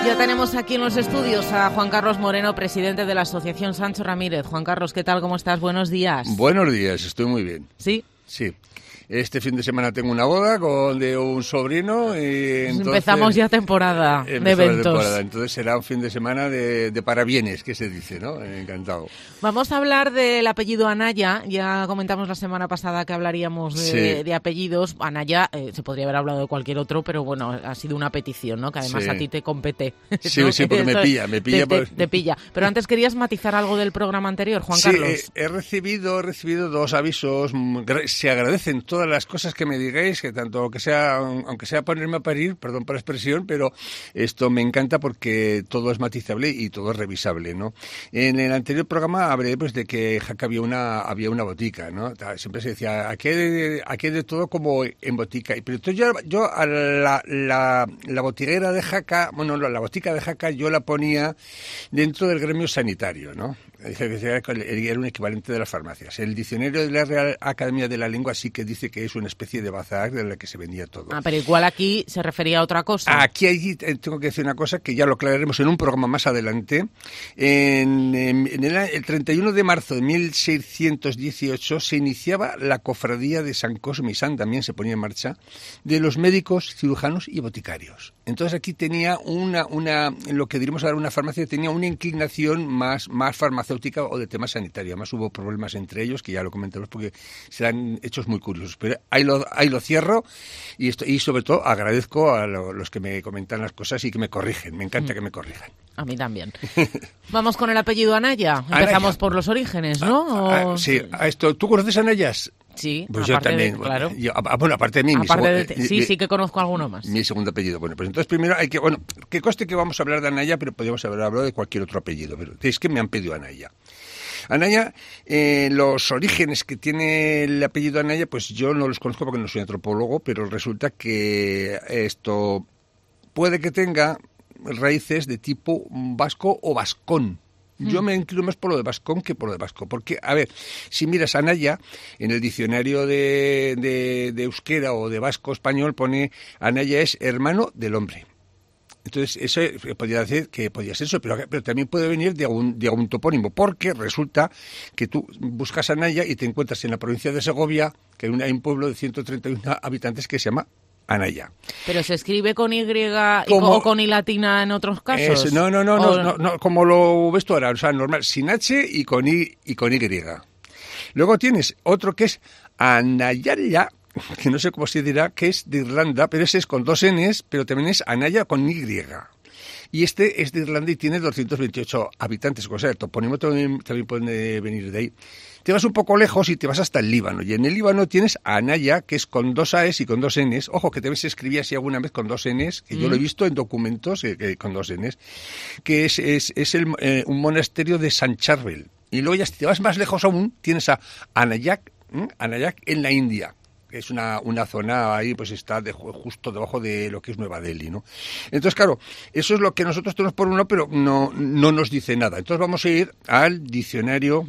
Ya tenemos aquí en los estudios a Juan Carlos Moreno, presidente de la Asociación Sancho Ramírez. Juan Carlos, ¿qué tal? ¿Cómo estás? Buenos días. Buenos días, estoy muy bien. ¿Sí? Sí. Este fin de semana tengo una boda de un sobrino y entonces empezamos ya temporada de eventos. Entonces será un fin de semana de parabienes, que se dice, ¿no? Encantado. Vamos a hablar del apellido Anaya. Ya comentamos la semana pasada que hablaríamos de apellidos. Anaya, se podría haber hablado de cualquier otro, pero bueno, ha sido una petición, ¿no? Que además a ti te compete. Sí, ¿no? Sí, porque me pilla. Te pilla. Pero antes querías matizar algo del programa anterior, Juan Carlos. Sí, he recibido 2 avisos. Se agradecen todas las cosas que me digáis, que tanto aunque sea ponerme a parir, perdón por la expresión, pero esto me encanta porque todo es matizable y todo es revisable, ¿no? En el anterior programa hablé pues de que Jaca había una botica, ¿no? Siempre se decía, aquí hay de todo como en botica. Pero entonces yo a la botiguera de Jaca, la botica de Jaca yo la ponía dentro del gremio sanitario, ¿no? Dije que era un equivalente de las farmacias. El diccionario de la Real Academia de la Lengua sí que dice que es una especie de bazar de la que se vendía todo. Pero igual aquí se refería a otra cosa. Aquí tengo que decir una cosa que ya lo aclararemos en un programa más adelante. El 31 de marzo de 1618 se iniciaba la cofradía de San Cosme y San Damián, se ponía en marcha, de los médicos, cirujanos y boticarios. Entonces aquí tenía lo que diríamos ahora una farmacia, tenía una inclinación más farmacéutica o de tema sanitario. Además hubo problemas entre ellos, que ya lo comentamos porque serán hechos muy curiosos. Pero ahí lo cierro y sobre todo agradezco a los que me comentan las cosas y que me corrigen. Me encanta que me corrijan. A mí también. Vamos con el apellido Anaya. Empezamos por los orígenes, ¿no? Sí, ¿tú conoces a Anayas? Sí, pues yo también, claro. Aparte de mí. Sí que conozco alguno más. Mi segundo apellido. Bueno, pues entonces primero que conste que vamos a hablar de Anaya, pero podríamos haber hablado de cualquier otro apellido. Pero es que me han pedido Anaya. Anaya, los orígenes que tiene el apellido Anaya, pues yo no los conozco porque no soy antropólogo, pero resulta que esto puede que tenga raíces de tipo vasco o vascón. Yo me inclino más por lo de vascón que por lo de vasco. Porque, a ver, si miras Anaya, en el diccionario de euskera o de vasco español pone Anaya es hermano del hombre. Entonces, eso podría decir que podía ser eso, pero también puede venir de algún topónimo, porque resulta que tú buscas Anaya y te encuentras en la provincia de Segovia, que hay un pueblo de 131 habitantes que se llama Anaya. ¿Pero se escribe con Y o con I latina en otros casos? No, como lo ves tú ahora, o sea, normal, sin H y con Y. Luego tienes otro que es Anayaya, que no sé cómo se dirá, que es de Irlanda, pero ese es con 2 Ns, pero también es Anaya con Y. Y este es de Irlanda y tiene 228 habitantes, o sea, el topónimo también puede venir de ahí. Te vas un poco lejos y te vas hasta el Líbano, y en el Líbano tienes a Anaya, que es con 2 A's y con 2 N's, ojo, que también se escribía así alguna vez con 2 N's, que yo lo he visto en documentos con 2 N's, que es un monasterio de San Charbel. Y luego ya si te vas más lejos aún, tienes a Anayak en la India. Es una zona ahí, pues está justo debajo de lo que es Nueva Delhi, ¿no? Entonces, claro, eso es lo que nosotros tenemos por uno, pero no nos dice nada. Entonces vamos a ir al diccionario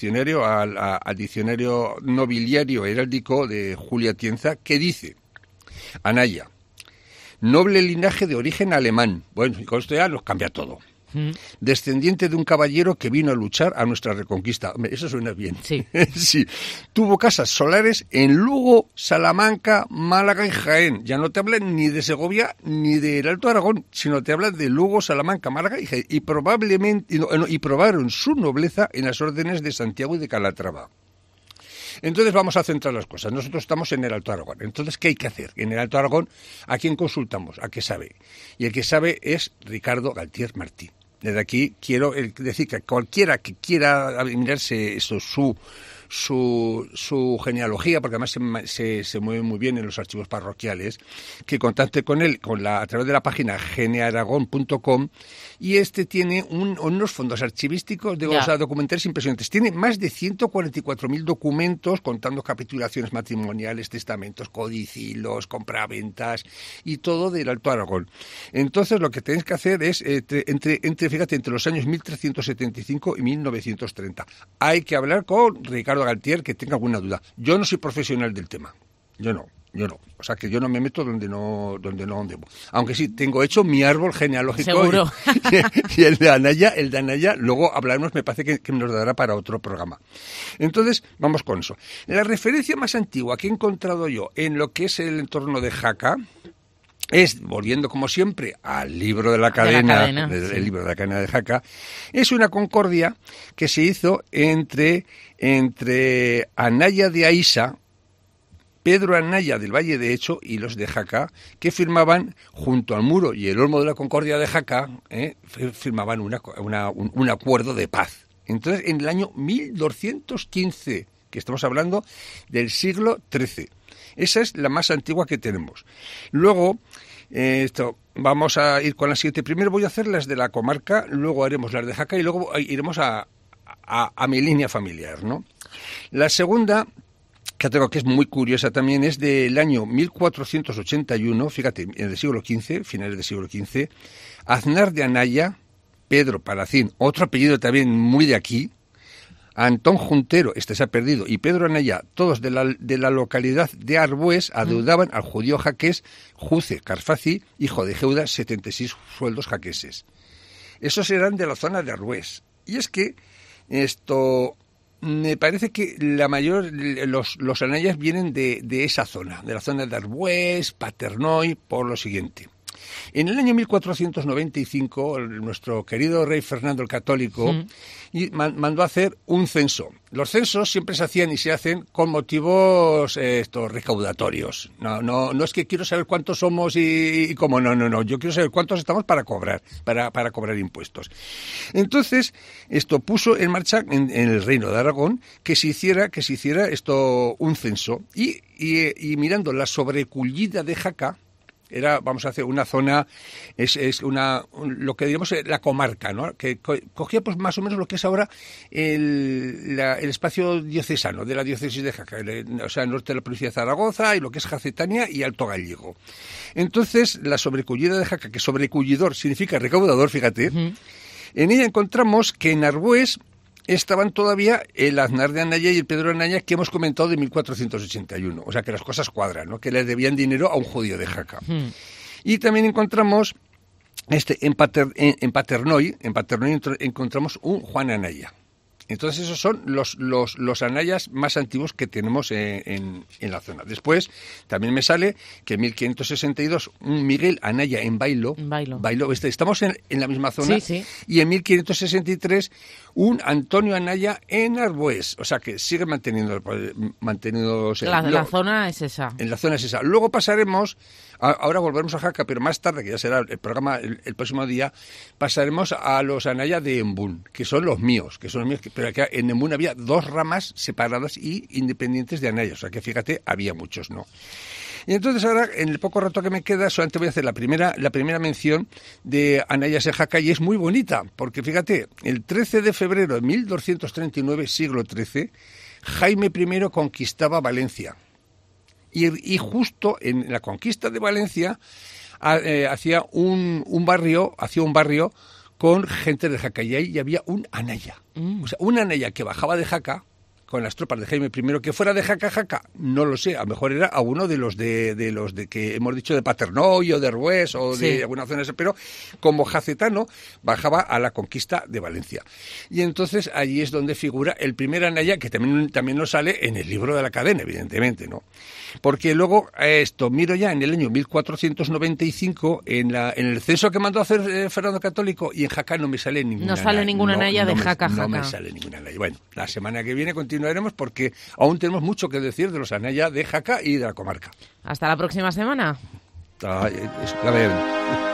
nobiliario heráldico de Julia Tienza, que dice: Anaya, noble linaje de origen alemán. Bueno, y con esto ya nos cambia todo. Descendiente de un caballero que vino a luchar a nuestra reconquista. Hombre, eso suena bien. Sí. Sí. Tuvo casas solares en Lugo, Salamanca, Málaga y Jaén. Ya no te hablan ni de Segovia ni del Alto Aragón, sino te hablan de Lugo, Salamanca, Málaga y Jaén. Y probaron su nobleza en las órdenes de Santiago y de Calatrava. Entonces vamos a centrar las cosas. Nosotros estamos en el Alto Aragón. Entonces, ¿qué hay que hacer? En el Alto Aragón, ¿a quién consultamos? ¿A qué sabe? Y el que sabe es Ricardo Galtier Martí. Desde aquí quiero decir que cualquiera que quiera mirarse eso, su genealogía, porque además se mueve muy bien en los archivos parroquiales, que contacte con él a través de la página genearagón.com, y tiene unos fondos archivísticos, documentales impresionantes. Tiene más de 144.000 documentos contando capitulaciones matrimoniales, testamentos, codicilos, compraventas y todo del Alto Aragón. Entonces lo que tenéis que hacer es entre los años 1375 y 1930. Hay que hablar con Ricardo Galtier, que tenga alguna duda. Yo no soy profesional del tema. Yo no. Yo no. O sea, que yo no me meto donde no debo. Aunque sí, tengo hecho mi árbol genealógico. Seguro. Y el de Anaya, luego hablaremos, me parece que nos dará para otro programa. Entonces, vamos con eso. La referencia más antigua que he encontrado yo en lo que es el entorno de Jaca es, volviendo como siempre al libro de la cadena, el libro de la cadena de Jaca, es una concordia que se hizo entre Anaya de Aísa, Pedro Anaya del Valle de Hecho y los de Jaca, que firmaban junto al muro y el olmo de la Concordia de Jaca, firmaban un acuerdo de paz. Entonces, en el año 1215, que estamos hablando del siglo XIII. Esa es la más antigua que tenemos. Luego, vamos a ir con las 7. Primero voy a hacer las de la comarca, luego haremos las de Jaca y luego iremos a mi línea familiar, ¿no? La segunda, que tengo que es muy curiosa también, es del año 1481, fíjate, en el siglo XV, finales del siglo XV, Aznar de Anaya, Pedro Palacín, otro apellido también muy de aquí, Antón Juntero, este se ha perdido, y Pedro Anaya, todos de la localidad de Arbués, adeudaban al judío jaqués Juce Carfaci, hijo de Geuda, 76 sueldos jaqueses. Esos eran de la zona de Arbués. Y es que me parece que los Anayas vienen de esa zona, de la zona de Arbués, Paternoy, por lo siguiente. En el año 1495, nuestro querido rey Fernando el Católico mandó a hacer un censo. Los censos siempre se hacían y se hacen con motivos recaudatorios. No es que quiero saber cuántos somos y cómo, no. Yo quiero saber cuántos estamos para cobrar impuestos. Entonces, esto puso en marcha en el Reino de Aragón que se hiciera un censo y mirando la sobrecullida de Jaca. Vamos a hacer una zona, lo que diríamos la comarca, ¿no? Que cogía pues más o menos lo que es ahora el espacio diocesano de la diócesis de Jaca, o sea, el norte de la provincia de Zaragoza y lo que es Jacetania y Alto Gallego. Entonces, la sobrecullida de Jaca, que sobrecullidor significa recaudador, fíjate, en ella encontramos que en Arbués estaban todavía el Aznar de Anaya y el Pedro Anaya que hemos comentado de 1481. O sea, que las cosas cuadran, ¿no? Que le debían dinero a un judío de Jaca. Y también encontramos en Paternoy encontramos un Juan Anaya. Entonces esos son los Anayas más antiguos que tenemos en la zona. Después también me sale que en 1562 un Miguel Anaya en Bailo. Estamos en la misma zona. Sí. Y en 1563 un Antonio Anaya en Arbués. O sea que sigue manteniéndose. La zona es esa. En la zona es esa. Luego pasaremos, ahora volveremos a Jaca, pero más tarde, que ya será el programa el próximo día, pasaremos a los Anaya de Embún, que son los míos, pero acá en Embún había 2 ramas separadas y independientes de Anaya. O sea que fíjate, había muchos, ¿no? Y entonces ahora, en el poco rato que me queda, solamente voy a hacer la primera mención de Anayas en Jaca, y es muy bonita, porque fíjate, el 13 de febrero de 1239, siglo XIII, Jaime I conquistaba Valencia. Y justo en la conquista de Valencia hacía un barrio con gente de Jaca, y ahí había un Anaya. O sea, un Anaya que bajaba de Jaca con las tropas de Jaime I, que fuera de Jaca, no lo sé, a lo mejor era a uno de los de que hemos dicho de Paternoy o de Arbués o de alguna zona, pero como jacetano bajaba a la conquista de Valencia. Y entonces allí es donde figura el primer Anaya, que también nos sale en el libro de la cadena, evidentemente, ¿no? Porque luego miro ya en el año 1495 en el censo que mandó a hacer Fernando Católico, y en Jaca no me sale ninguna. No sale ninguna Anaya de Jaca. No me sale ninguna Anaya. Bueno, la semana que viene continuaremos porque aún tenemos mucho que decir de los Anaya de Jaca y de la comarca. Hasta la próxima semana. La vaya bien.